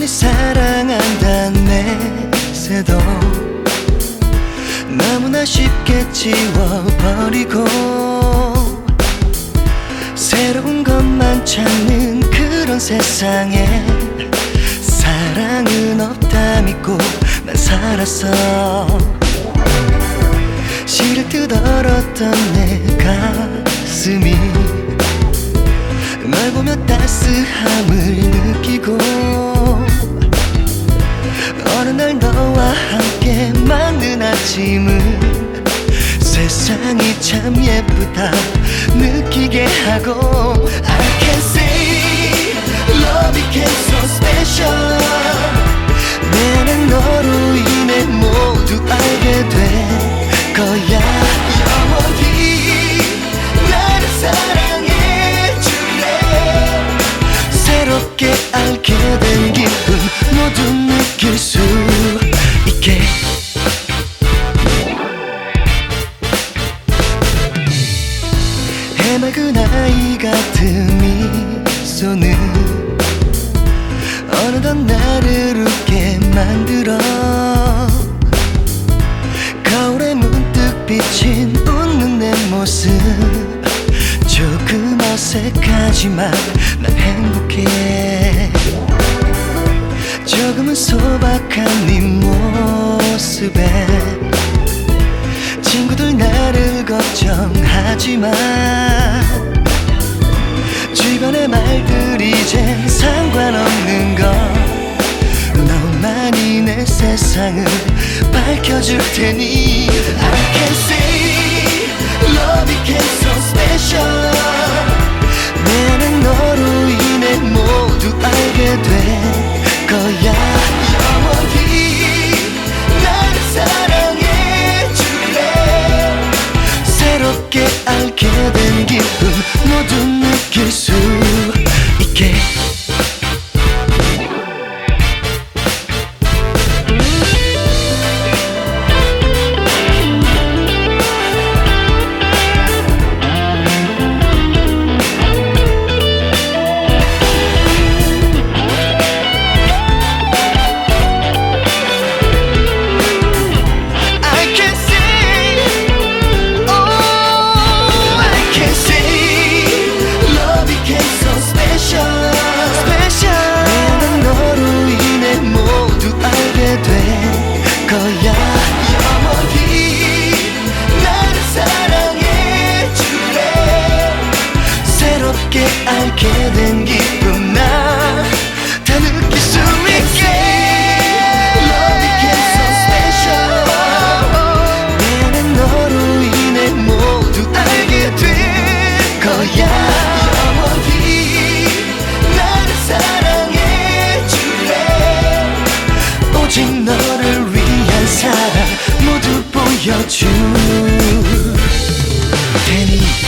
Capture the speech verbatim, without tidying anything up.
사랑한단 내새도 너무나 쉽게 지워버리고 새로운 것만 찾는 그런 세상에 사랑은 없다 믿고 난 살았어. 실을 듯 얼었던 내 가슴이 널 보며 따스함을 느끼고 어느 날 너와 함께 맞는 아침은 세상이 참 예쁘다 느끼게 하고 I can say love became so special. 내 안엔 너로 인해 모두 알게 될 거야. 영원히 나를 사랑해 줄래. 새롭게 알게 된 기분 모두 느낄 수 있게. 해맑은 아이 같은 미소는 어느덧 나를 웃게 만들어 거울에 문득 비친 웃는 내 모습 조금 어색하지만 난 행복해. 조금은 소박한 네 모습에 친구들 나를 걱정하지만 주변의 말들 이젠 상관없는 걸. 너만이 내 세상을 밝혀줄 테니 I can say love became so special. 내 안엔 너로 인해 모두 알게 될 거야. 영원히 나를 사랑해 줄래. 새롭게 알게 된 기분 모두 느낄 수 있게. 알게 된 기분 나 다 느낄 수 있게. Love became so special. 내 안엔 너로 인해 모두 알게 될 거야. 영원히 나를 사랑해 줄래. 오직 너를 위한 사랑 모두 보여줄 테니